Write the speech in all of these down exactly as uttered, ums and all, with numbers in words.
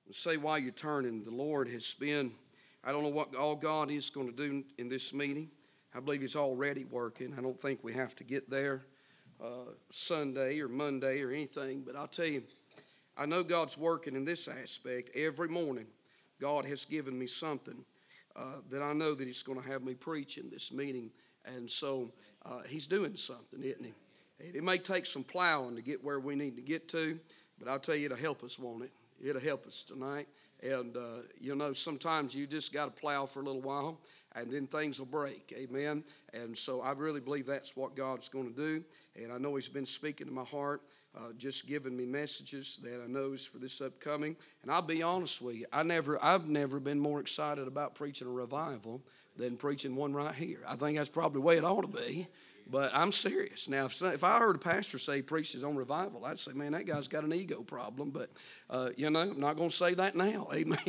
Say while you're turning, the Lord has been, I don't know what all God is going to do in this meeting. I believe He's already working. I don't think we have to get there uh, Sunday or Monday or anything. But I'll tell you, I know God's working in this aspect. Every morning, God has given me something uh, that I know that He's going to have me preach in this meeting. And so uh, He's doing something, isn't He? It may take some plowing to get where we need to get to, but I'll tell you, it'll help us, won't it? It'll help us tonight. And, uh, you know, sometimes you just got to plow for a little while, and then things will break. Amen. And so I really believe that's what God's going to do. And I know He's been speaking to my heart, uh, just giving me messages that I know is for this upcoming. And I'll be honest with you, I never, I've never been more excited about preaching a revival than preaching one right here. I think that's probably the way it ought to be. But I'm serious. Now, if, if I heard a pastor say he preaches on revival, I'd say, man, that guy's got an ego problem. But, uh, you know, I'm not going to say that now. Amen.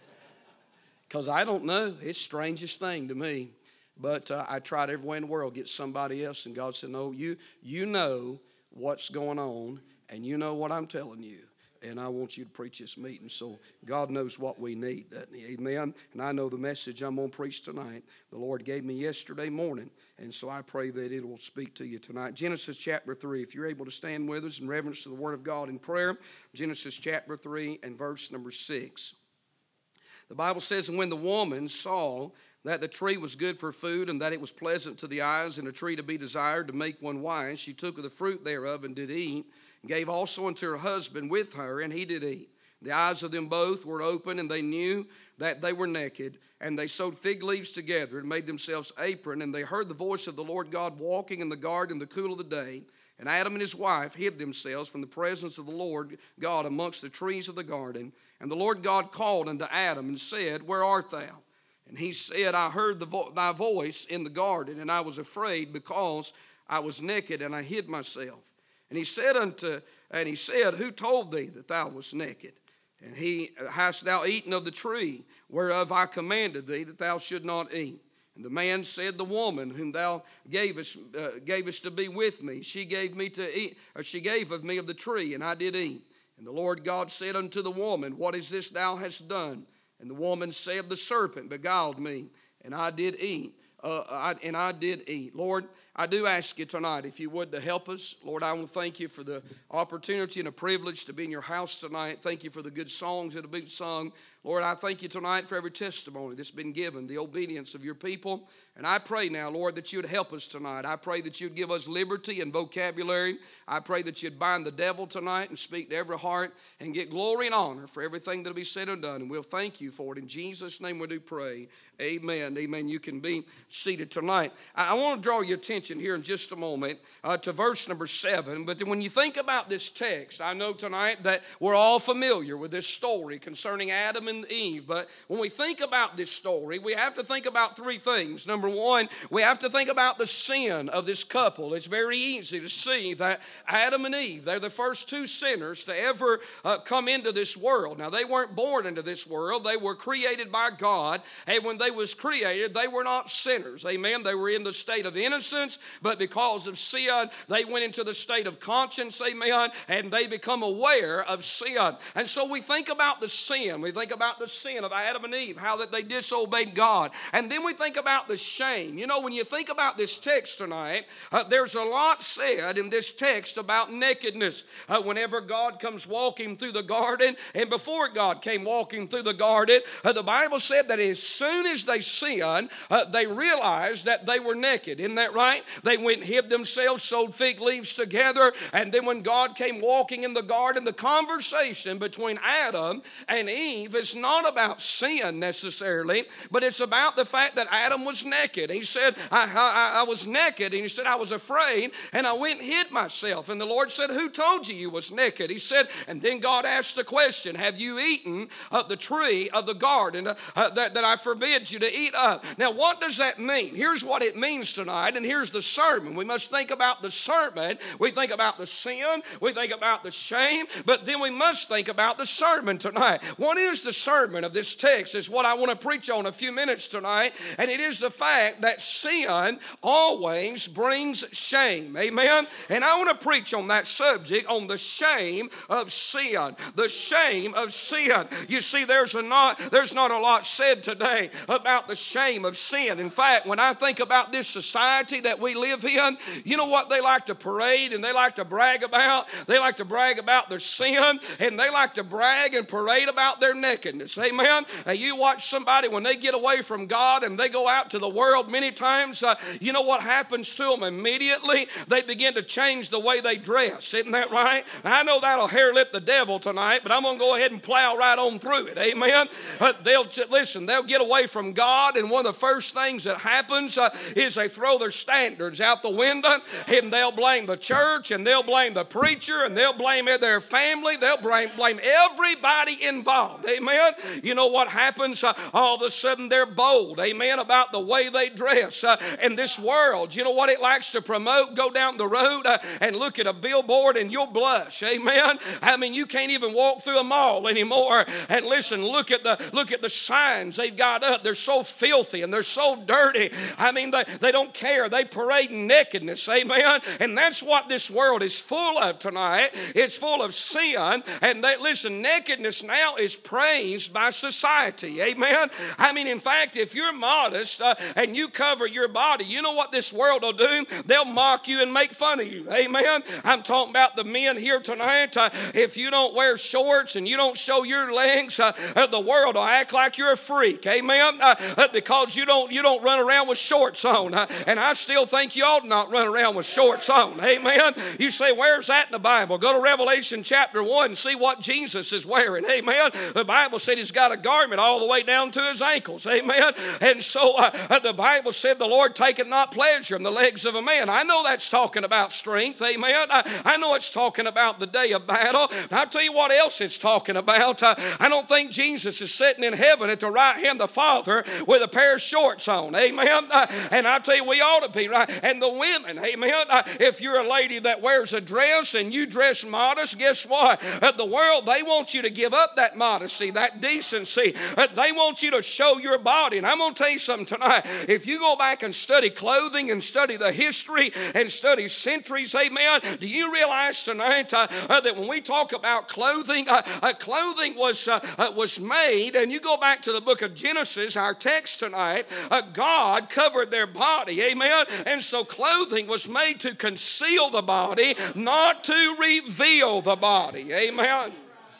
Because I don't know. It's the strangest thing to me. But uh, I tried every way in the world to get somebody else. And God said, no, you, you know what's going on. And you know what I'm telling you. And I want you to preach this meeting. So God knows what we need, doesn't He? Amen. And I know the message I'm going to preach tonight, the Lord gave me yesterday morning. And so I pray that it will speak to you tonight. Genesis chapter three. If you're able to stand with us in reverence to the Word of God in prayer. Genesis chapter three and verse number six. The Bible says, and when the woman saw that the tree was good for food, and that it was pleasant to the eyes, and a tree to be desired to make one wise, she took of the fruit thereof and did eat, and gave also unto her husband with her, and he did eat. The eyes of them both were open, and they knew that they were naked, and they sewed fig leaves together, and made themselves apron, and they heard the voice of the Lord God walking in the garden in the cool of the day. And Adam and his wife hid themselves from the presence of the Lord God amongst the trees of the garden. And the Lord God called unto Adam and said, where art thou? And he said, I heard the vo- thy voice in the garden, and I was afraid because I was naked, and I hid myself. And he said unto, and he said, who told thee that thou wast naked? And he, hast thou eaten of the tree whereof I commanded thee that thou should not eat? And the man said, the woman whom thou gavest, uh, gavest to be with me, she gave me to eat, or she gave of me of the tree, and I did eat. And the Lord God said unto the woman, what is this thou hast done? And the woman said, the serpent beguiled me, and I did eat. Uh, I, and I did eat. Lord, I do ask you tonight, if you would, to help us. Lord, I want to thank you for the opportunity and the privilege to be in your house tonight. Thank you for the good songs that have been sung. Lord, I thank you tonight for every testimony that's been given, the obedience of your people. And I pray now, Lord, that you would help us tonight. I pray that you'd give us liberty and vocabulary. I pray that you'd bind the devil tonight and speak to every heart and get glory and honor for everything that will be said and done. And we'll thank you for it. In Jesus' name we do pray. Amen. Amen. You can be seated tonight. I want to draw your attention here in just a moment uh, to verse number seven. But when you think about this text, I know tonight that we're all familiar with this story concerning Adam and Eve. But when we think about this story, we have to think about three things. Number one, we have to think about the sin of this couple. It's very easy to see that Adam and Eve, they're the first two sinners to ever uh, come into this world. Now, they weren't born into this world. They were created by God. And when they was created, they were not sinners. Amen. They were in the state of innocence, but because of sin, they went into the state of conscience. Amen. And they become aware of sin. And so we think about the sin. We think about the sin of Adam and Eve, how that they disobeyed God. And then we think about the shame. You know, when you think about this text tonight, uh, there's a lot said in this text about nakedness. Uh, whenever God comes walking through the garden, and before God came walking through the garden, uh, the Bible said that as soon as they sinned, uh, they realized that they were naked. Isn't that right? They went and hid themselves, sewed fig leaves together, and then when God came walking in the garden, the conversation between Adam and Eve is not about sin necessarily, but it's about the fact that Adam was naked. He said, I, I, I was naked, and he said, I was afraid, and I went and hid myself. And the Lord said, who told you you was naked? He said, and then God asked the question, have you eaten of the tree of the garden uh, that, that I forbid you to eat of? Now, what does that mean? Here's what it means tonight, and here's the sermon. We must think about the sermon. We think about the sin. We think about the shame. But then we must think about the sermon tonight. What is the sermon of this text is what I want to preach on a few minutes tonight. And it is the fact that sin always brings shame. Amen? And I want to preach on that subject, on the shame of sin. The shame of sin. You see, there's a not, there's not a lot said today about the shame of sin. In fact, when I think about this society that we live in, you know what they like to parade and they like to brag about? They like to brag about their sin, and they like to brag and parade about their nakedness. Amen? Now, you watch somebody when they get away from God and they go out to the world many times, uh, you know what happens to them immediately? They begin to change the way they dress. Isn't that right? Now, I know that'll hair lip the devil tonight, but I'm going to go ahead and plow right on through it. Amen? Uh, they'll listen, they'll get away from God, and one of the first things that happens uh, is they throw their standards out the window, and they'll blame the church, and they'll blame the preacher, and they'll blame their family. They'll blame, blame everybody involved. Amen? You know what happens? Uh, all of a sudden they're bold. Amen? About the way they dress. Uh, in this world, you know what it likes to promote? Go down the road uh, and look at a billboard and you'll blush. Amen? I mean, you can't even walk through a mall anymore. And listen, look at the look at the signs they've got up. They're so filthy and they're so dirty. I mean, they, they don't care. They parade nakedness. Amen? And that's what this world is full of tonight. It's full of sin. And they, listen, nakedness now is praised by society. Amen? I mean, in fact, if you're modest uh, and you cover your body, you know what this world will do? They'll mock you and make fun of you. Amen? I'm talking about the men here tonight. Uh, if you don't wear shorts and you don't show your legs, uh, uh, the world will act like you're a freak. Amen? Uh, uh, because you don't you don't run around with shorts on. Uh, and I still think you ought not run around with shorts on. Amen? You say, where's that in the Bible? Go to Revelation chapter one and see what Jesus is wearing. Amen? The Bible said he's got a garment all the way down to his ankles. Amen? And so uh, the Bible said the Lord taketh not pleasure in the legs of a man. I know that's talking about strength. Amen? I, I know it's talking about the day of battle. I'll tell you what else it's talking about. Uh, I don't think Jesus is sitting in heaven at the right hand of the Father with a pair of shorts on. Amen? Uh, and I tell you, we ought to be right. And the women, amen? Uh, if you're a lady that wears a dress and you dress modest, guess what? Uh, the world, they want you to give up that modesty, that decency. Uh, they want you to show your body. And I'm going to tell you something tonight. If you go back and study clothing and study the history and study centuries, amen, do you realize tonight uh, uh, that when we talk about clothing, uh, uh, clothing was, uh, uh, was made, and you go back to the book of Genesis, our text tonight, uh, God covered their body, amen, and so clothing was made to conceal the body, not to reveal the body, amen.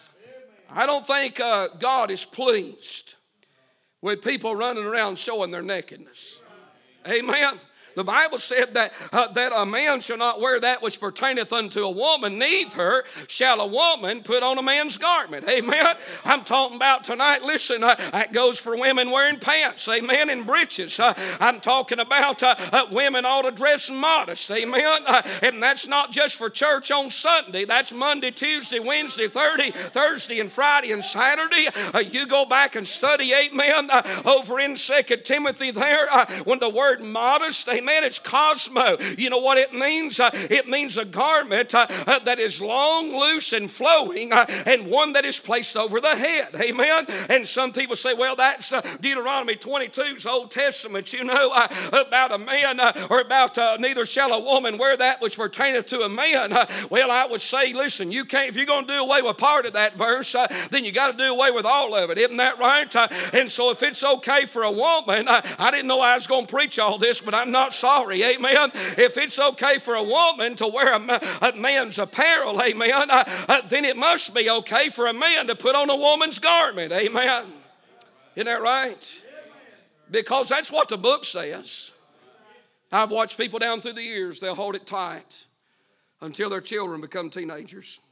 I don't think uh, God is pleased with people running around showing their nakedness. Amen. The Bible said that, uh, that a man shall not wear that which pertaineth unto a woman, neither shall a woman put on a man's garment. Amen. I'm talking about tonight, listen, uh, that goes for women wearing pants, amen, and breeches. Uh, I'm talking about uh, uh, women ought to dress modest, amen. Uh, and that's not just for church on Sunday. That's Monday, Tuesday, Wednesday, Thursday, Thursday, and Friday, and Saturday. Uh, you go back and study, amen, uh, over in Second Timothy there, uh, when the word modest, amen, Amen. It's cosmo. You know what it means? Uh, it means a garment uh, uh, that is long, loose, and flowing, uh, and one that is placed over the head. Amen. And some people say, well, that's uh, Deuteronomy twenty-two's Old Testament, you know, uh, about a man uh, or about uh, neither shall a woman wear that which pertaineth to a man. Uh, well, I would say, listen, you can't, if you're going to do away with part of that verse, uh, then you got to do away with all of it. Isn't that right? Uh, and so if it's okay for a woman, uh, I didn't know I was going to preach all this, but I'm not sorry, amen. If it's okay for a woman to wear a, a man's apparel, amen, uh, uh, then it must be okay for a man to put on a woman's garment, amen. Isn't that right? Because that's what the book says. I've watched people down through the years, they'll hold it tight until their children become teenagers.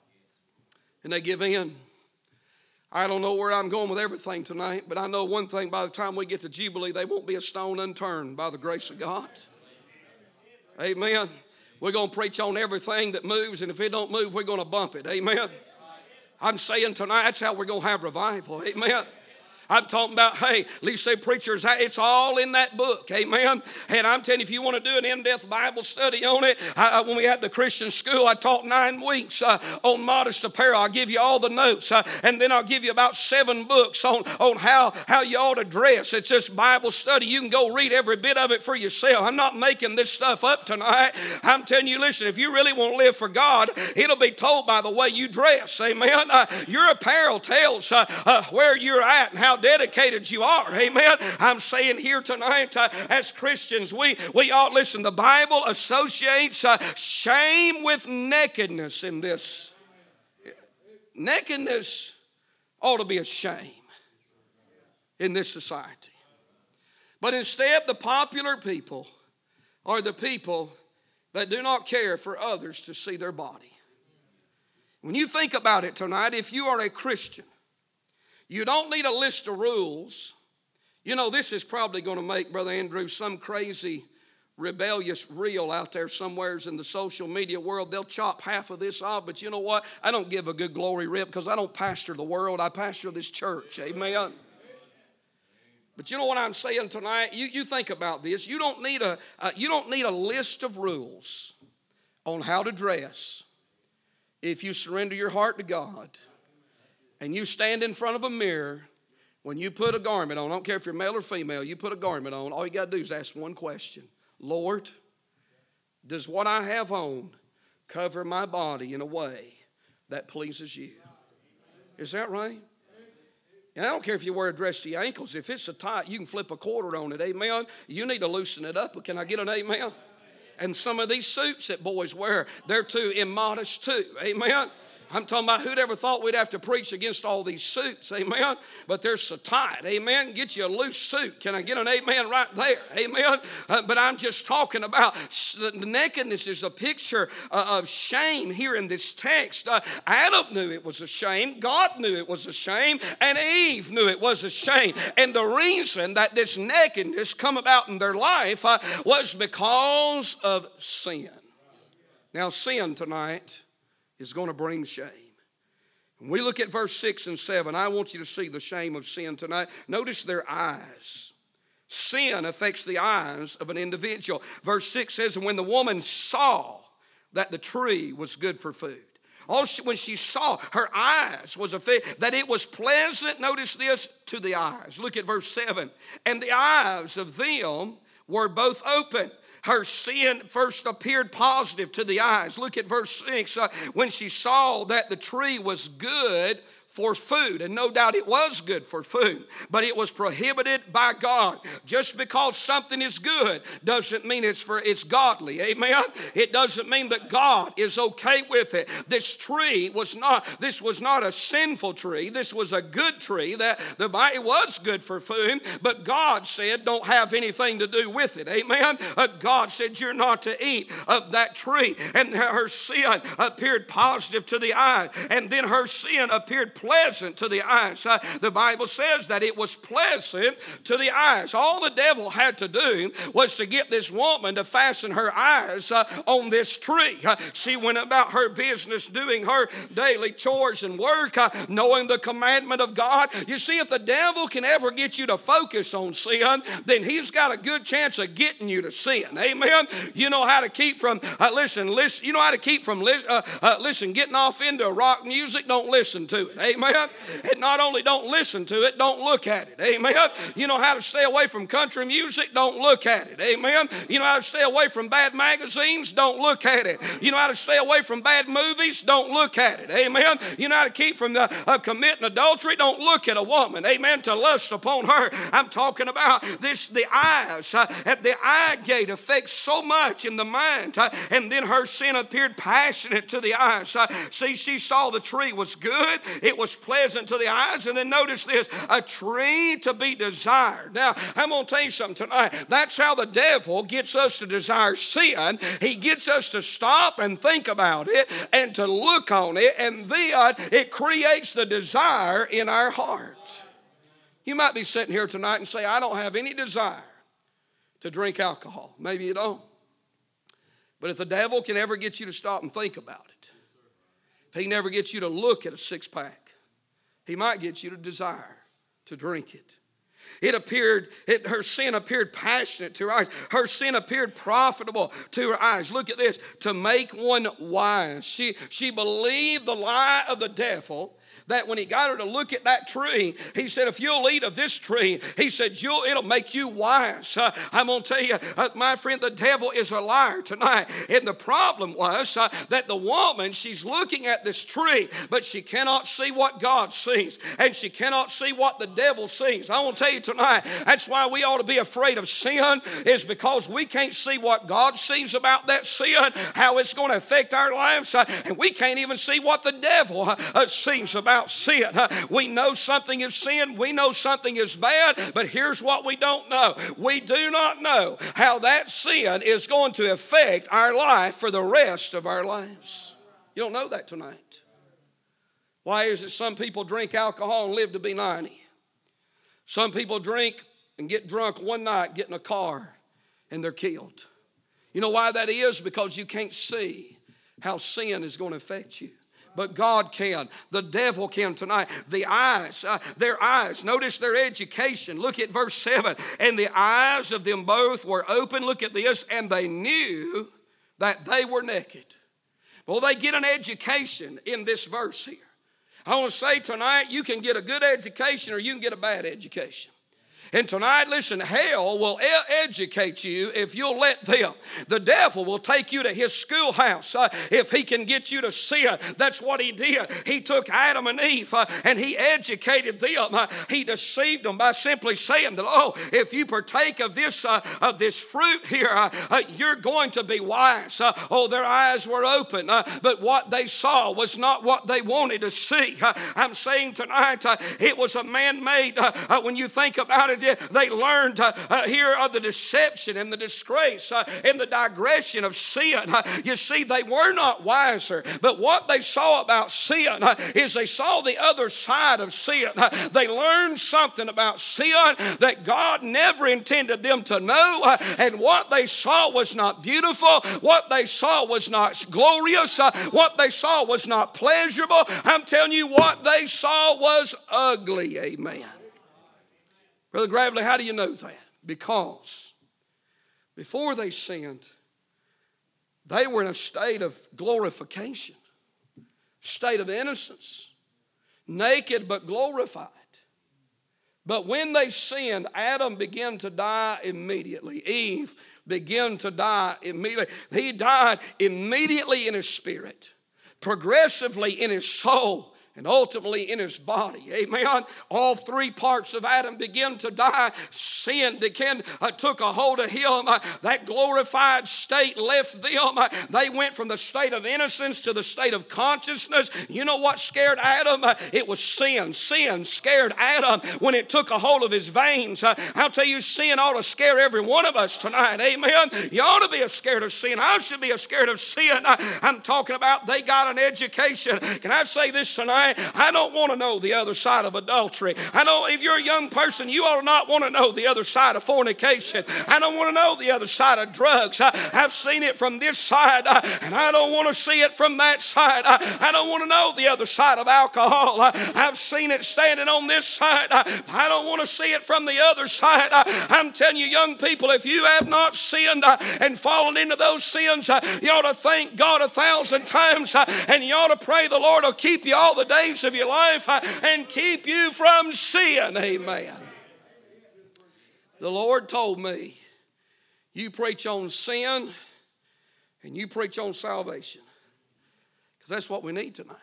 And they give in. I don't know where I'm going with everything tonight, but I know one thing, by the time we get to Jubilee, they won't be a stone unturned by the grace of God. Amen. We're going to preach on everything that moves, and if it don't move, we're going to bump it. Amen. I'm saying tonight, that's how we're going to have revival. Amen. I'm talking about, hey, at least say preachers, it's all in that book, amen. And I'm telling you, if you want to do an in-depth Bible study on it, I, when we had the Christian school, I taught nine weeks uh, on modest apparel. I'll give you all the notes, uh, and then I'll give you about seven books on, on how, how you ought to dress. It's just Bible study. You can go read every bit of it for yourself. I'm not making this stuff up tonight. I'm telling you, listen, if you really want to live for God, it'll be told by the way you dress, amen. Uh, your apparel tells uh, uh, where you're at and how dedicated you are, amen. I'm saying here tonight, uh, as Christians, we, we ought, listen, the Bible associates uh, shame with nakedness in this. Nakedness ought to be a shame in this society. But instead, the popular people are the people that do not care for others to see their body. When you think about it tonight, if you are a Christian, you don't need a list of rules. You know, this is probably going to make, Brother Andrew, some crazy rebellious reel out there somewheres in the social media world. They'll chop half of this off, but you know what? I don't give a good glory rip because I don't pastor the world. I pastor this church. Amen. But you know what I'm saying tonight? You, you think about this. You don't need a uh, you don't need a list of rules on how to dress if you surrender your heart to God. And you stand in front of a mirror, when you put a garment on, I don't care if you're male or female, you put a garment on, all you got to do is ask one question. Lord, does what I have on cover my body in a way that pleases you? Is that right? And I don't care if you wear a dress to your ankles. If it's a tight, you can flip a quarter on it, amen. You need to loosen it up. Can I get an amen? And some of these suits that boys wear, they're too immodest too, amen. I'm talking about who'd ever thought we'd have to preach against all these suits, amen? But they're so tight, amen? Get you a loose suit. Can I get an amen right there, amen? Uh, but I'm just talking about the nakedness is a picture uh, of shame here in this text. Uh, Adam knew it was a shame. God knew it was a shame. And Eve knew it was a shame. And the reason that this nakedness come about in their life uh, was because of sin. Now, sin tonight is going to bring shame. When we look at verse six and seven, I want you to see the shame of sin tonight. Notice their eyes. Sin affects the eyes of an individual. Verse six says, and when the woman saw that the tree was good for food. Also, when she saw, her eyes was affected, that it was pleasant, notice this, to the eyes. Look at verse seven. And the eyes of them were both open. Her sin first appeared positive to the eyes. Look at verse six. Uh, when she saw that the tree was good for food, and no doubt it was good for food, but it was prohibited by God. Just because something is good doesn't mean it's for it's godly, amen. It doesn't mean that God is okay with it. This tree was not this was not a sinful tree. This was a good tree that the it was good for food, but God said don't have anything to do with it, amen. Uh, God said you're not to eat of that tree, and her sin appeared positive to the eye, and then her sin appeared pleasant to the eyes. Uh, the Bible says that it was pleasant to the eyes. All the devil had to do was to get this woman to fasten her eyes uh, on this tree. Uh, she went about her business doing her daily chores and work, uh, knowing the commandment of God. You see, if the devil can ever get you to focus on sin, then he's got a good chance of getting you to sin. Amen. You know how to keep from, uh, listen, listen, you know how to keep from, uh, uh, listen, getting off into rock music, don't listen to it. Amen. And not only don't listen to it, don't look at it. Amen. You know how to stay away from country music, don't look at it. Amen. You know how to stay away from bad magazines, don't look at it. You know how to stay away from bad movies, don't look at it. Amen. You know how to keep from the, uh, committing adultery, don't look at a woman. Amen. To lust upon her. I'm talking about this, the eyes. Uh, at the eye gate affects so much in the mind. Uh, and then her sin appeared passionate to the eyes. Uh, see, she saw the tree was good. It was pleasant to the eyes. And then notice this, a tree to be desired. Now, I'm going to tell you something tonight. That's how the devil gets us to desire sin. He gets us to stop and think about it and to look on it, and then it creates the desire in our heart. You might be sitting here tonight and say, I don't have any desire to drink alcohol. Maybe you don't. But if the devil can ever get you to stop and think about it, if he never gets you to look at a six-pack, he might get you to desire to drink it. It appeared, it, her sin appeared passionate to her eyes. Her sin appeared profitable to her eyes. Look at this, to make one wise. She, she believed the lie of the devil, that when he got her to look at that tree, he said, if you'll eat of this tree, he said, you'll, it'll make you wise. Uh, I'm going to tell you, uh, my friend, the devil is a liar tonight. And the problem was uh, that the woman, she's looking at this tree, but she cannot see what God sees. And she cannot see what the devil sees. I want to tell you tonight, that's why we ought to be afraid of sin, is because we can't see what God sees about that sin, how it's going to affect our lives. Uh, and we can't even see what the devil uh, uh, sees about sin. We know something is sin. We know something is bad. But here's what we don't know. We do not know how that sin is going to affect our life for the rest of our lives. You don't know that tonight. Why is it some people drink alcohol and live to be ninety? Some people drink and get drunk one night, get in a car, and they're killed. You know why that is? Because you can't see how sin is going to affect you. But God can. The devil can tonight. The eyes, uh, their eyes. Notice their education. Look at verse seven. And the eyes of them both were open. Look at this. And they knew that they were naked. Well, they get an education in this verse here. I want to say tonight, you can get a good education or you can get a bad education. And tonight, listen, hell will educate you if you'll let them. The devil will take you to his schoolhouse uh, if he can get you to sin. That's what he did. He took Adam and Eve uh, and he educated them. Uh, he deceived them by simply saying that, oh, if you partake of this uh, of this fruit here, uh, uh, you're going to be wise. Uh, oh, their eyes were open, uh, but what they saw was not what they wanted to see. Uh, I'm saying tonight, uh, it was a man-made, uh, uh, when you think about it, they learned uh, uh, here of the deception and the disgrace uh, and the digression of sin. Uh, you see, they were not wiser, but what they saw about sin uh, is they saw the other side of sin. Uh, they learned something about sin that God never intended them to know, uh, and what they saw was not beautiful. What they saw was not glorious. Uh, what they saw was not pleasurable. I'm telling you, what they saw was ugly. Amen. Brother Gravely, how do you know that? Because before they sinned, they were in a state of glorification, state of innocence, naked but glorified. But when they sinned, Adam began to die immediately. Eve began to die immediately. He died immediately in his spirit, progressively in his soul, and ultimately in his body. Amen. All three parts of Adam began to die. Sin began, uh, took a hold of him. Uh, that glorified state left them. Uh, they went from the state of innocence to the state of consciousness. You know what scared Adam? Uh, it was sin. Sin scared Adam when it took a hold of his veins. Uh, I'll tell you, sin ought to scare every one of us tonight. Amen. You ought to be scared of sin. I should be scared of sin. Uh, I'm talking about they got an education. Can I say this tonight? I don't want to know the other side of adultery. I know if you're a young person, you ought to not want to know the other side of fornication. I don't want to know the other side of drugs. I, I've seen it from this side, uh, and I don't want to see it from that side. Uh, I don't want to know the other side of alcohol. Uh, I've seen it standing on this side. Uh, I don't want to see it from the other side. Uh, I'm telling you, young people, if you have not sinned uh, and fallen into those sins, uh, you ought to thank God a thousand times, uh, and you ought to pray the Lord will keep you all the days of your life uh, and keep you from sin. Amen. The Lord told me, you preach on sin and you preach on salvation, because that's what we need tonight.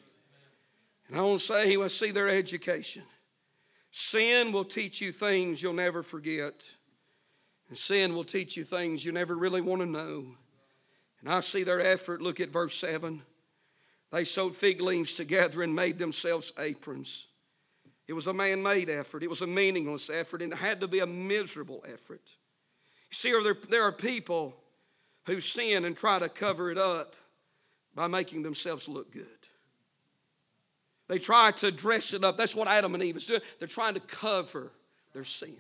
And I want to say, he will see their education. Sin will teach you things you'll never forget, and sin will teach you things you never really want to know. And I see their effort. Look at verse seven. They sewed fig leaves together and made themselves aprons. It was a man-made effort. It was a meaningless effort, and it had to be a miserable effort. You see, there, there are people who sin and try to cover it up by making themselves look good. They try to dress it up. That's what Adam and Eve is doing. They're trying to cover their sin.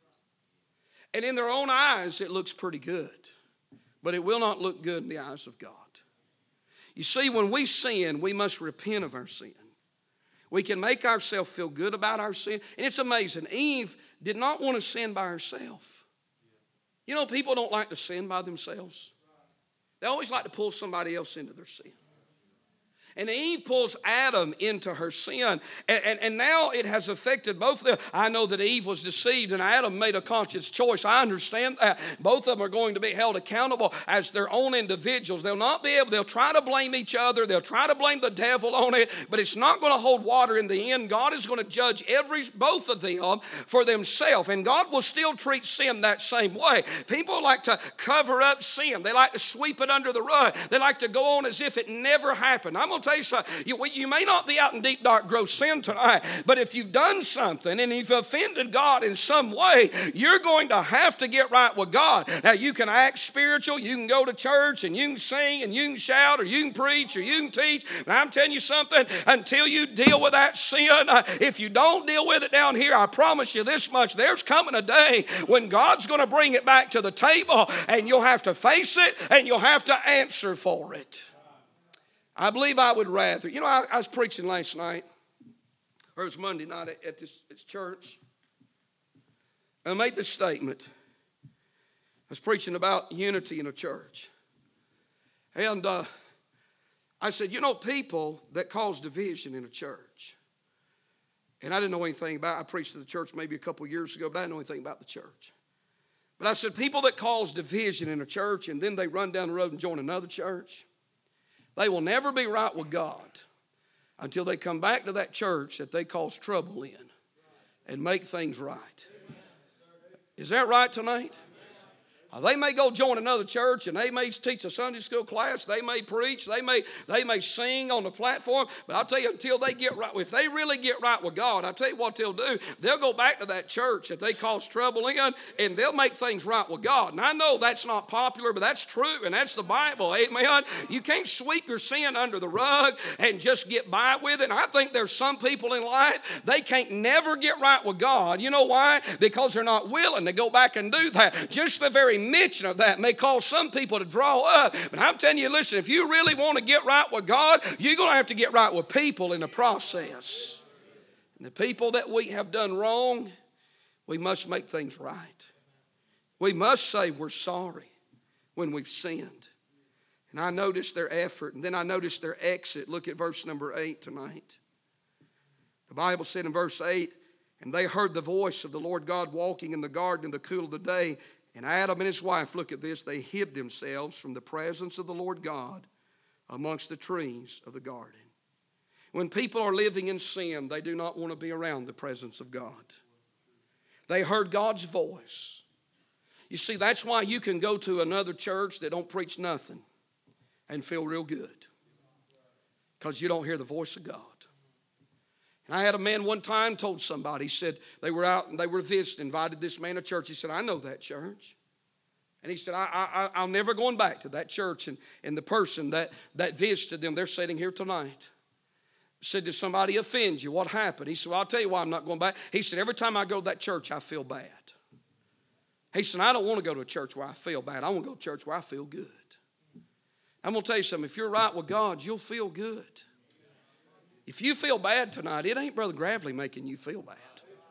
And in their own eyes, it looks pretty good, but it will not look good in the eyes of God. You see, when we sin, we must repent of our sin. We can make ourselves feel good about our sin. And it's amazing. Eve did not want to sin by herself. You know, people don't like to sin by themselves. They always like to pull somebody else into their sin. And Eve pulls Adam into her sin. And, and, and now it has affected both of them. I know that Eve was deceived and Adam made a conscious choice. I understand that. Both of them are going to be held accountable as their own individuals. They'll not be able, they'll try to blame each other. They'll try to blame the devil on it. But it's not going to hold water in the end. God is going to judge every both of them for themselves. And God will still treat sin that same way. People like to cover up sin. They like to sweep it under the rug. They like to go on as if it never happened. I'm going to tell you something. You, you may not be out in deep, dark, gross sin tonight, but if you've done something and you've offended God in some way, you're going to have to get right with God. Now, you can act spiritual, you can go to church, and you can sing, and you can shout, or you can preach, or you can teach, but I'm telling you something, until you deal with that sin, uh, if you don't deal with it down here, I promise you this much, there's coming a day when God's going to bring it back to the table, and you'll have to face it, and you'll have to answer for it. I believe I would rather. You know, I, I was preaching last night, or it was Monday night at, at this, this church. And I made this statement. I was preaching about unity in a church. And uh, I said, you know, people that cause division in a church. And I didn't know anything about it. I preached to the church maybe a couple years ago, but I didn't know anything about the church. But I said, people that cause division in a church and then they run down the road and join another church, they will never be right with God until they come back to that church that they cause trouble in and make things right. Is that right tonight? They may go join another church and they may teach a Sunday school class. They may preach. They may, they may sing on the platform. But I'll tell you, until they get right, if they really get right with God, I'll tell you what they'll do. They'll go back to that church that they cause trouble in and they'll make things right with God. And I know that's not popular, but that's true and that's the Bible. Amen. You can't sweep your sin under the rug and just get by with it. And I think there's some people in life, they can't never get right with God. You know why? Because they're not willing to go back and do that. Just the very mention of that may cause some people to draw up. But I'm telling you, listen, if you really want to get right with God, you're going to have to get right with people in the process. And the people that we have done wrong, we must make things right. We must say we're sorry when we've sinned. And I noticed their effort, and then I noticed their exit. Look at verse number eight tonight. The Bible said in verse eight, and they heard the voice of the Lord God walking in the garden in the cool of the day. And Adam and his wife, look at this, they hid themselves from the presence of the Lord God amongst the trees of the garden. When people are living in sin, they do not want to be around the presence of God. They heard God's voice. You see, that's why you can go to another church that don't preach nothing and feel real good, because you don't hear the voice of God. And I had a man one time told somebody, he said they were out and they were visiting, invited this man to church. He said, I know that church. And he said, I, I, I'm never going back to that church. And, and the person that, that visited them, they're sitting here tonight. Said, did somebody offend you? What happened? He said, well, I'll tell you why I'm not going back. He said, every time I go to that church, I feel bad. He said, I don't want to go to a church where I feel bad. I want to go to a church where I feel good. I'm going to tell you something. If you're right with God, you'll feel good. If you feel bad tonight, it ain't Brother Gravely making you feel bad.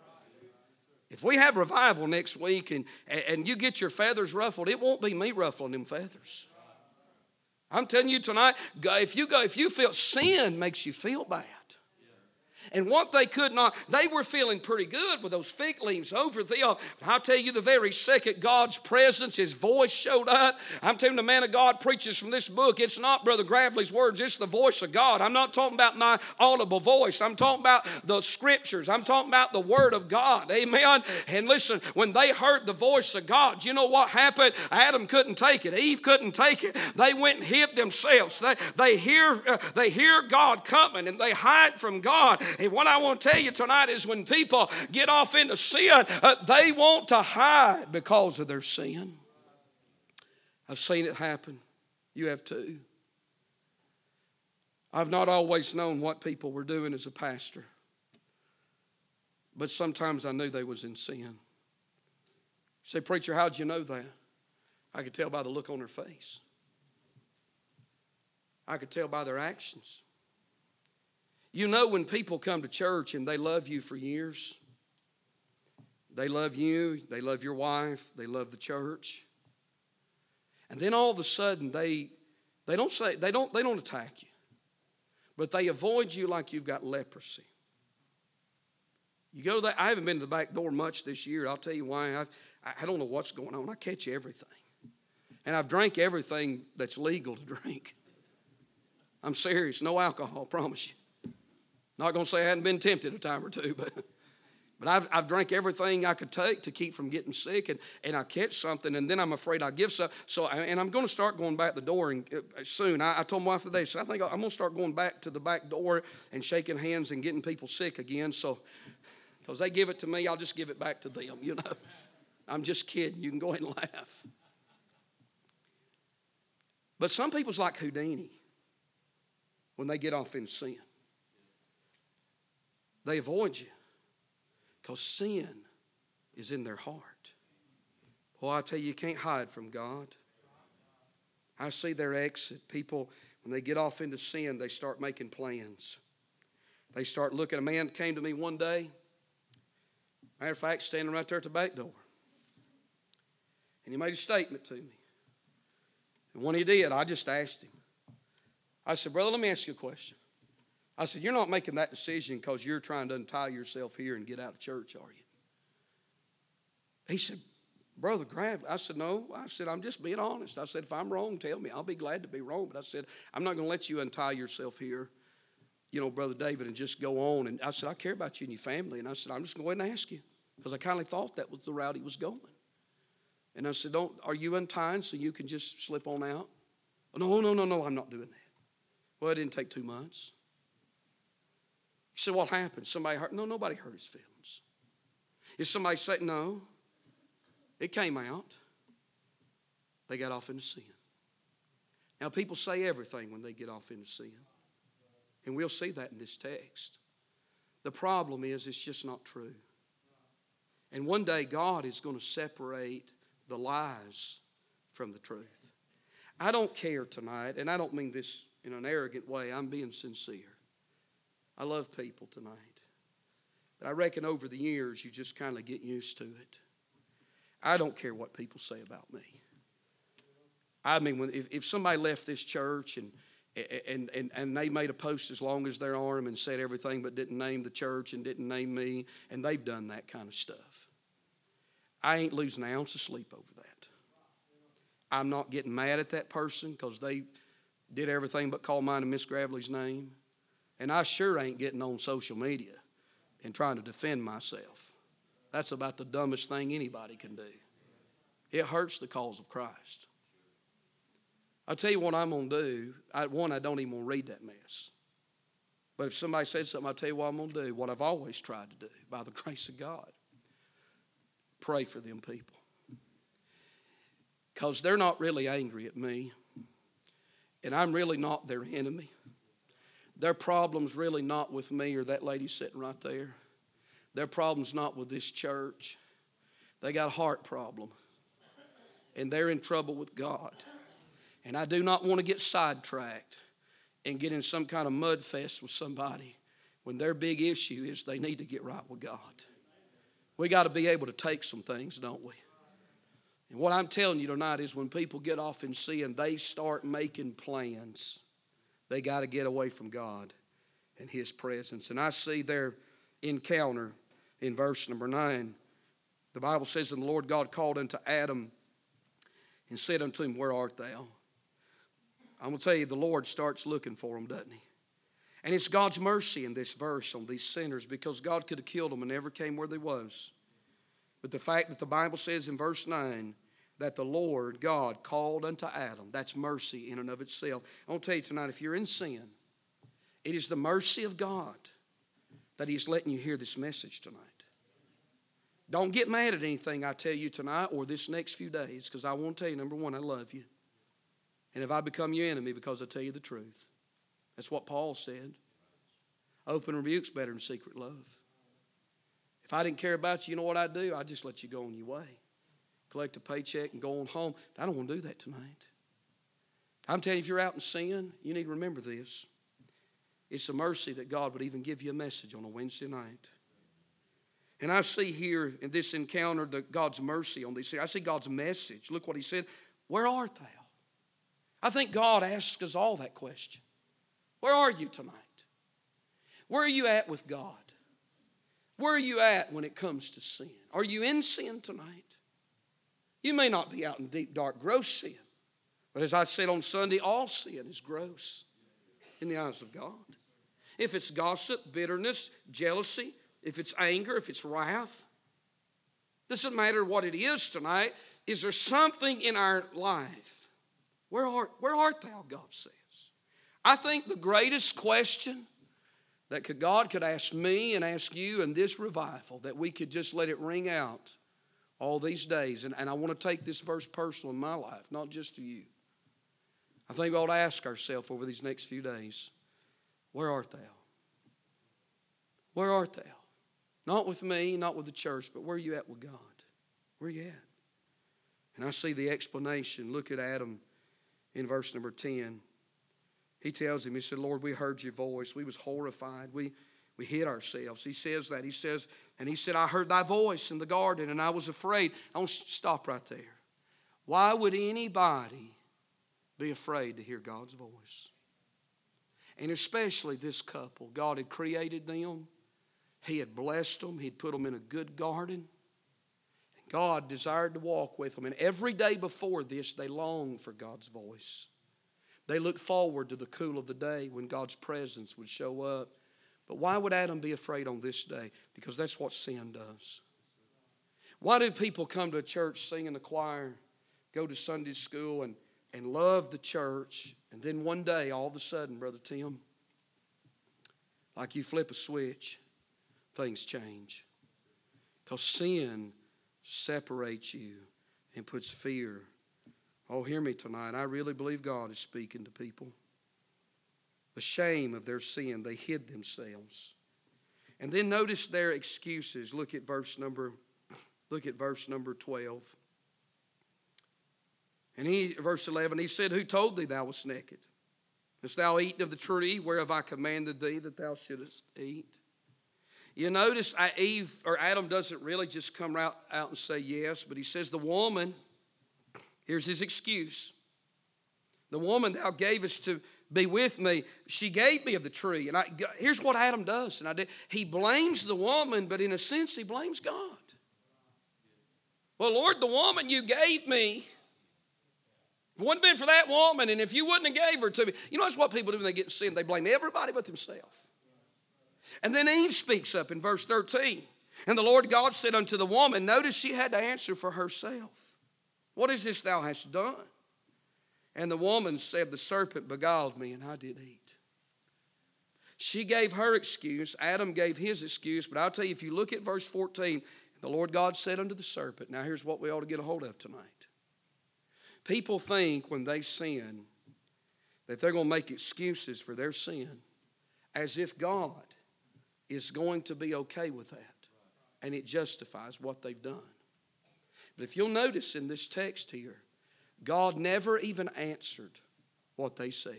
If we have revival next week and, and you get your feathers ruffled, it won't be me ruffling them feathers. I'm telling you tonight, if you go, if you feel sin makes you feel bad. And what they could not, they were feeling pretty good with those fig leaves over them. I'll tell you, the very second God's presence, His voice showed up. I'm telling you, the man of God preaches from this book. It's not Brother Gravely's words. It's the voice of God. I'm not talking about my audible voice. I'm talking about the Scriptures. I'm talking about the Word of God. Amen. And listen, when they heard the voice of God, you know what happened? Adam couldn't take it. Eve couldn't take it. They went and hid themselves. They, they, hear, uh, they hear God coming and they hide from God. And what I want to tell you tonight is when people get off into sin, uh, they want to hide because of their sin. I've seen it happen. You have too. I've not always known what people were doing as a pastor, but sometimes I knew they was in sin. You say, preacher, how'd you know that? I could tell by the look on their face. I could tell by their actions. You know when people come to church and they love you for years. They love you, they love your wife, they love the church. And then all of a sudden they they don't say they don't they don't attack you. But they avoid you like you've got leprosy. You go to that. I haven't been to the back door much this year. I'll tell you why. I've, I don't know what's going on. I catch everything. And I've drank everything that's legal to drink. I'm serious. No alcohol, promise you. Not going to say I hadn't been tempted a time or two, but but I've, I've drank everything I could take to keep from getting sick, and, and I catch something, and then I'm afraid I give some. So, and I'm going to start going back the door and, uh, soon. I, I told my wife today, so I think I'm going to start going back to the back door and shaking hands and getting people sick again. So, because they give it to me, I'll just give it back to them, you know. I'm just kidding. You can go ahead and laugh. But some people's like Houdini when they get off in sin. They avoid you because sin is in their heart. Well, I tell you, you can't hide from God. I see their exit. People, when they get off into sin, they start making plans. They start looking. A man came to me one day, matter of fact, standing right there at the back door. And he made a statement to me. And when he did, I just asked him. I said, brother, let me ask you a question. I said, you're not making that decision because you're trying to untie yourself here and get out of church, are you? He said, brother, grab. I said, no. I said, I'm just being honest. I said, if I'm wrong, tell me. I'll be glad to be wrong. But I said, I'm not going to let you untie yourself here, you know, Brother David, and just go on. And I said, I care about you and your family. And I said, I'm just going to go ahead and ask you because I kind of thought that was the route he was going. And I said, don't, are you untying so you can just slip on out? No, no, no, no, I'm not doing that. Well, it didn't take two months. You said, what happened? Somebody hurt? No, nobody hurt his feelings. If somebody said, no, it came out. They got off into sin. Now, people say everything when they get off into sin. And we'll see that in this text. The problem is it's just not true. And one day God is going to separate the lies from the truth. I don't care tonight, and I don't mean this in an arrogant way. I'm being sincere. I love people tonight. But I reckon over the years you just kind of get used to it. I don't care what people say about me. I mean, when, if, if somebody left this church and, and, and, and they made a post as long as their arm and said everything but didn't name the church and didn't name me, and they've done that kind of stuff, I ain't losing an ounce of sleep over that. I'm not getting mad at that person because they did everything but call mine and Miss Gravely's name. And I sure ain't getting on social media and trying to defend myself. That's about the dumbest thing anybody can do. It hurts the cause of Christ. I'll tell you what I'm going to do. I, one, I don't even want to read that mess. But if somebody said something, I'll tell you what I'm going to do. What I've always tried to do, by the grace of God. Pray for them people. Because they're not really angry at me. And I'm really not their enemy. Their problem's really not with me or that lady sitting right there. Their problem's not with this church. They got a heart problem. And they're in trouble with God. And I do not want to get sidetracked and get in some kind of mud fest with somebody when their big issue is they need to get right with God. We got to be able to take some things, don't we? And what I'm telling you tonight is when people get off in sin, they start making plans. They got to get away from God and His presence. And I see their encounter in verse number nine. The Bible says, and the Lord God called unto Adam and said unto him, where art thou? I'm going to tell you, the Lord starts looking for them, doesn't He? And it's God's mercy in this verse on these sinners because God could have killed them and never came where they was. But the fact that the Bible says in verse nine that the Lord God called unto Adam, that's mercy in and of itself. I want to tell you tonight, if you're in sin, it is the mercy of God that He's letting you hear this message tonight. Don't get mad at anything I tell you tonight or this next few days because I want to tell you, number one, I love you. And if I become your enemy because I tell you the truth. That's what Paul said. Open rebuke's better than secret love. If I didn't care about you, you know what I'd do? I'd just let you go on your way. Collect a paycheck and go on home. I don't want to do that tonight. I'm telling you, if you're out in sin, you need to remember this. It's a mercy that God would even give you a message on a Wednesday night. And I see here in this encounter the God's mercy on these. I see God's message. Look what he said. Where art thou? I think God asks us all that question. Where are you tonight? Where are you at with God? Where are you at when it comes to sin? Are you in sin tonight? You may not be out in deep, dark, gross sin. But as I said on Sunday, all sin is gross in the eyes of God. If it's gossip, bitterness, jealousy, if it's anger, if it's wrath, doesn't matter what it is tonight. Is there something in our life? Where art, where art thou, God says. I think the greatest question that could, God could ask me and ask you in this revival, that we could just let it ring out all these days. And, and I want to take this verse personal in my life, not just to you. I think we ought to ask ourselves over these next few days, where art thou? Where art thou? Not with me, not with the church, but where are you at with God? Where are you at? And I see the explanation. Look at Adam in verse number ten. He tells him, he said, Lord, we heard your voice. We was horrified. We, we hid ourselves. He says that. He says, and he said, I heard thy voice in the garden and I was afraid. I want to stop right there. Why would anybody be afraid to hear God's voice? And especially this couple. God had created them. He had blessed them. He'd put them in a good garden. And God desired to walk with them. And every day before this, they longed for God's voice. They looked forward to the cool of the day when God's presence would show up. But why would Adam be afraid on this day? Because that's what sin does. Why do people come to a church, sing in the choir, go to Sunday school, and, and love the church, and then one day, all of a sudden, Brother Tim, like you flip a switch, things change. Because sin separates you and puts fear. Oh, hear me tonight. I really believe God is speaking to people. The shame of their sin, they hid themselves. And then notice their excuses. Look at verse number, look at verse number twelve. And he, verse eleven, he said, who told thee thou wast naked? Hast thou eaten of the tree whereof I commanded thee that thou shouldest eat? You notice Eve or Adam doesn't really just come out, out and say yes, but he says the woman. Here's his excuse. The woman thou gavest to be with me, she gave me of the tree. And I, here's what Adam does. And I did. He blames the woman, but in a sense he blames God. Well, Lord, the woman you gave me, if it wouldn't have been for that woman, and if you wouldn't have gave her to me. You know, that's what people do when they get in sin. They blame everybody but themselves. And then Eve speaks up in verse thirteen. And the Lord God said unto the woman, notice she had to answer for herself. What is this thou hast done? And the woman said, the serpent beguiled me, and I did eat. She gave her excuse. Adam gave his excuse. But I'll tell you, if you look at verse fourteen, the Lord God said unto the serpent, now here's what we ought to get a hold of tonight. People think when they sin that they're going to make excuses for their sin as if God is going to be okay with that. And it justifies what they've done. But if you'll notice in this text here, God never even answered what they said.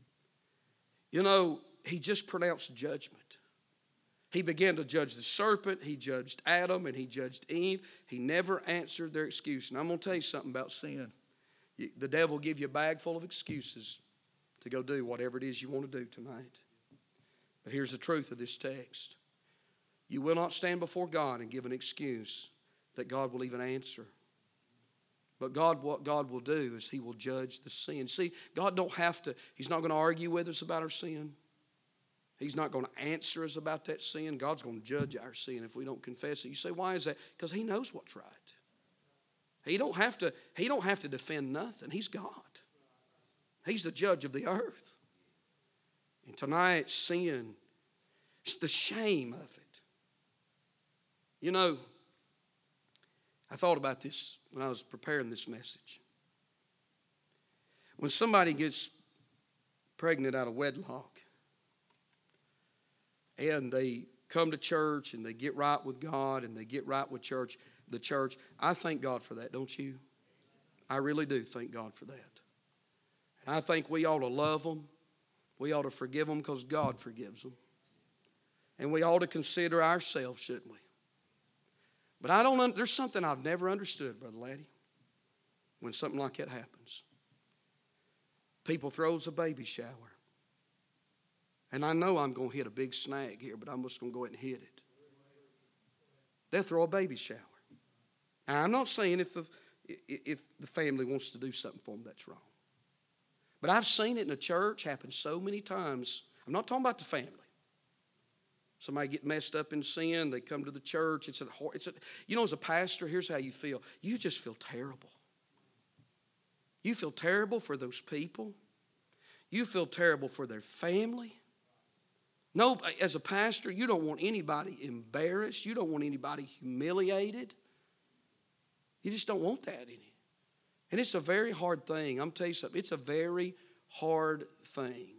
You know, he just pronounced judgment. He began to judge the serpent, he judged Adam, and he judged Eve. He never answered their excuse. And I'm going to tell you something about sin. The devil will give you a bag full of excuses to go do whatever it is you want to do tonight. But here's the truth of this text. You will not stand before God and give an excuse that God will even answer. But God, what God will do is he will judge the sin. See, God don't have to, he's not going to argue with us about our sin. He's not going to answer us about that sin. God's going to judge our sin if we don't confess it. You say, why is that? Because he knows what's right. He don't have to, he don't have to defend nothing. He's God. He's the judge of the earth. And tonight, sin, it's the shame of it. You know, I thought about this when I was preparing this message. When somebody gets pregnant out of wedlock and they come to church and they get right with God and they get right with church, the church, I thank God for that, don't you? I really do thank God for that. And I think we ought to love them We ought to forgive them because God forgives them. And we ought to consider ourselves, shouldn't we? But I don't, there's something I've never understood, Brother Laddie, when something like that happens. People throws a baby shower. And I know I'm going to hit a big snag here, but I'm just going to go ahead and hit it. They'll throw a baby shower. Now, I'm not saying if the, if the family wants to do something for them, that's wrong. But I've seen it in the church happen so many times. I'm not talking about the family. Somebody get messed up in sin, they come to the church. It's a, it's a, you know, as a pastor, here's how you feel. You just feel terrible. You feel terrible for those people. You feel terrible for their family. No, as a pastor, you don't want anybody embarrassed. You don't want anybody humiliated. You just don't want that in you. And it's a very hard thing. I'm telling you something. It's a very hard thing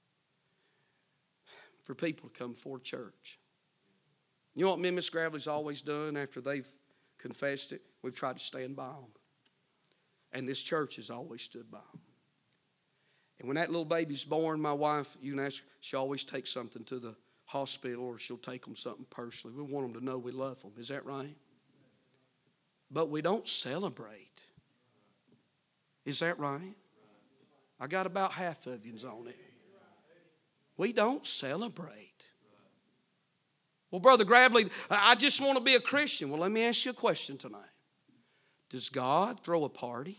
for people to come before church. You know what me and Miss Gravely's always done after they've confessed it? We've tried to stand by them. And this church has always stood by them. And when that little baby's born, my wife, you can ask, she always takes something to the hospital or she'll take them something personally. We want them to know we love them. Is that right? But we don't celebrate. Is that right? I got about half of yous on it. We don't celebrate. Well, Brother Gravely, I just want to be a Christian. Well, let me ask you a question tonight. Does God throw a party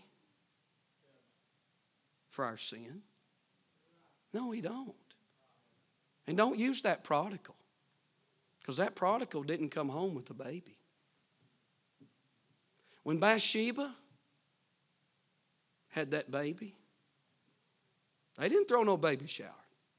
for our sin? No, He don't. And don't use that prodigal, because that prodigal didn't come home with a baby. When Bathsheba had that baby, they didn't throw no baby shower.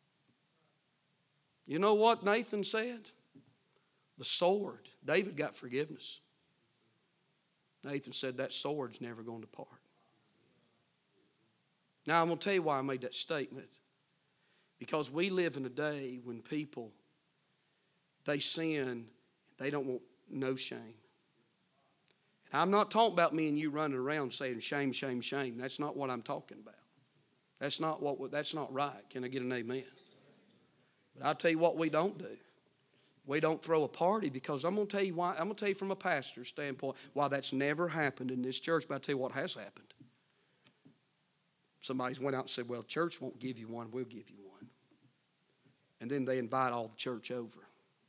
You know what Nathan said? The sword. David got forgiveness. Nathan said that sword's never going to depart. Now, I'm going to tell you why I made that statement. Because we live in a day when people, they sin, they don't want no shame. And I'm not talking about me and you running around saying shame, shame, shame. That's not what I'm talking about. That's not what. That's not right. Can I get an amen? But I'll tell you what we don't do. We don't throw a party, because I'm going to tell you why. I'm going to tell you from a pastor's standpoint why that's never happened in this church. But I'll tell you what has happened. Somebody's went out and said, well, church won't give you one. We'll give you one. And then they invite all the church over.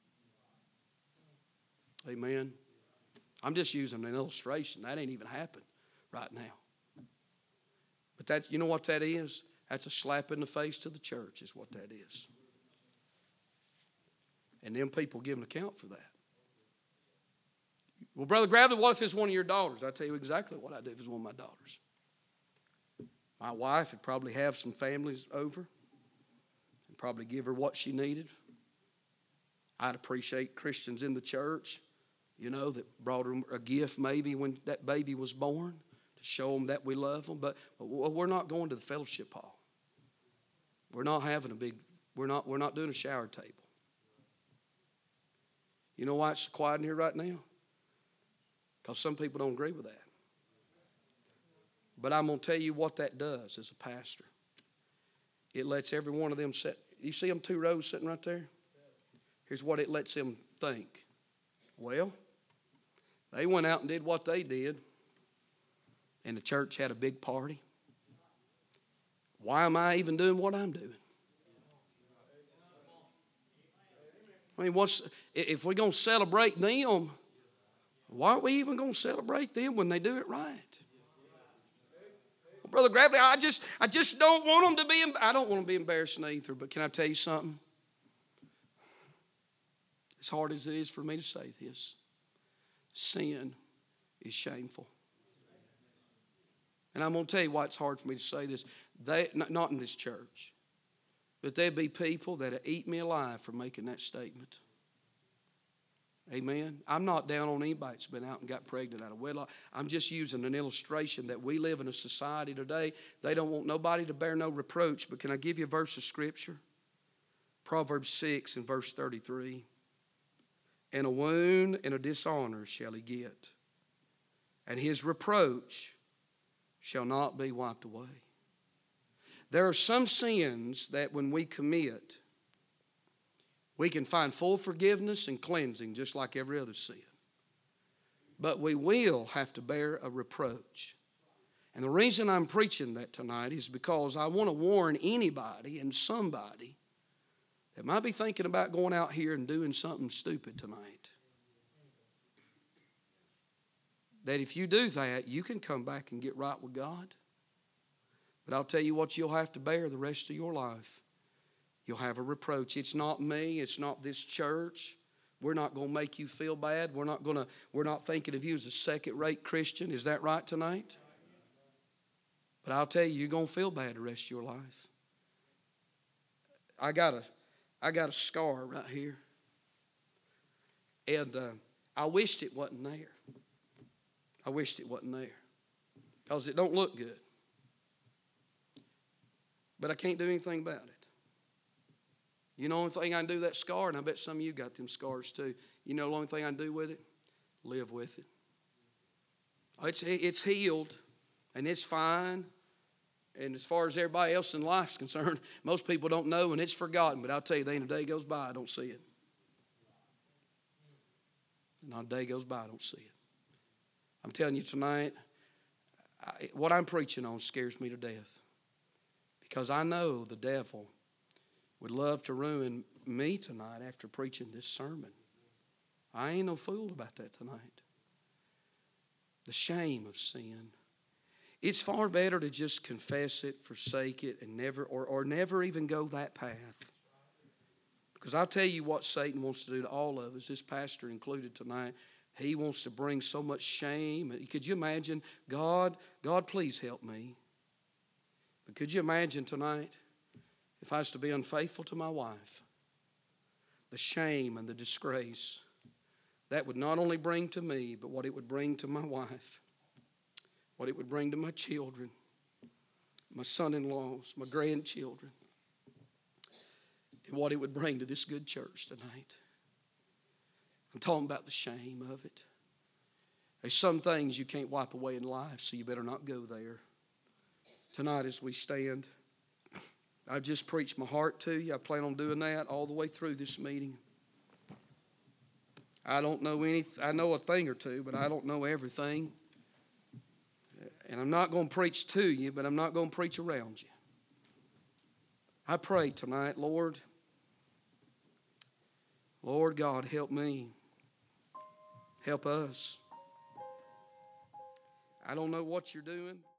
Amen. I'm just using an illustration. That ain't even happened right now. But that's, you know what that is? That's a slap in the face to the church is what that is. And them people give an account for that. Well, Brother Gravely, what if it's one of your daughters? I'll tell you exactly what I do if it's one of my daughters. My wife would probably have some families over and probably give her what she needed. I'd appreciate Christians in the church, you know, that brought her a gift maybe when that baby was born to show them that we love them. But, but we're not going to the fellowship hall. We're not having a big, we're not, we're not doing a shower table. You know why it's quiet in here right now? Because some people don't agree with that. But I'm going to tell you what that does as a pastor. It lets every one of them sit. You see them two rows sitting right there? Here's what it lets them think. Well, they went out and did what they did, and the church had a big party. Why am I even doing what I'm doing? I mean, what's, if we're going to celebrate them, why are we even going to celebrate them when they do it right? Well, Brother Gravely, I just, I just don't want them to be, I don't want to be embarrassed either, but can I tell you something? As hard as it is for me to say this, sin is shameful. And I'm going to tell you why it's hard for me to say this. They, not in this church. But there'd be people that'd eat me alive for making that statement. Amen. I'm not down on anybody that's been out and got pregnant out of wedlock. I'm just using an illustration that we live in a society today. They don't want nobody to bear no reproach. But can I give you a verse of Scripture? Proverbs six and verse thirty-three. And a wound and a dishonor shall he get, and his reproach shall not be wiped away. There are some sins that when we commit, we can find full forgiveness and cleansing just like every other sin. But we will have to bear a reproach. And the reason I'm preaching that tonight is because I want to warn anybody and somebody that might be thinking about going out here and doing something stupid tonight. That if you do that, you can come back and get right with God. But I'll tell you what you'll have to bear the rest of your life. You'll have a reproach. It's not me. It's not this church. We're not going to make you feel bad. We're not going to, we're not thinking of you as a second-rate Christian. Is that right tonight? But I'll tell you, you're going to feel bad the rest of your life. I got a, I got a scar right here. And uh, I wished it wasn't there. I wished it wasn't there. Because it don't look good. But I can't do anything about it. You know the only thing I can do that scar, and I bet some of you got them scars too. You know the only thing I can do with it? Live with it. It's, it's healed, and it's fine. And as far as everybody else in life is concerned, most people don't know, and it's forgotten. But I'll tell you, there ain't a day goes by I don't see it. Not a day goes by I don't see it. I'm telling you tonight, I, what I'm preaching on scares me to death. Because I know the devil would love to ruin me tonight after preaching this sermon. I ain't no fool about that tonight. The shame of sin. It's far better to just confess it, forsake it, and never or, or never even go that path. Because I'll tell you what Satan wants to do to all of us, this pastor included tonight. He wants to bring so much shame. Could you imagine, God, God, please help me. But could you imagine tonight if I was to be unfaithful to my wife? The shame and the disgrace that would not only bring to me, but what it would bring to my wife, what it would bring to my children, my son-in-laws, my grandchildren, and what it would bring to this good church tonight. I'm talking about the shame of it. There's some things you can't wipe away in life, so you better not go there. Tonight as we stand, I've just preached my heart to you. I plan on doing that all the way through this meeting. I don't know anything. I know a thing or two, but I don't know everything. And I'm not going to preach to you, but I'm not going to preach around you. I pray tonight, Lord, Lord God, help me. Help us. I don't know what you're doing.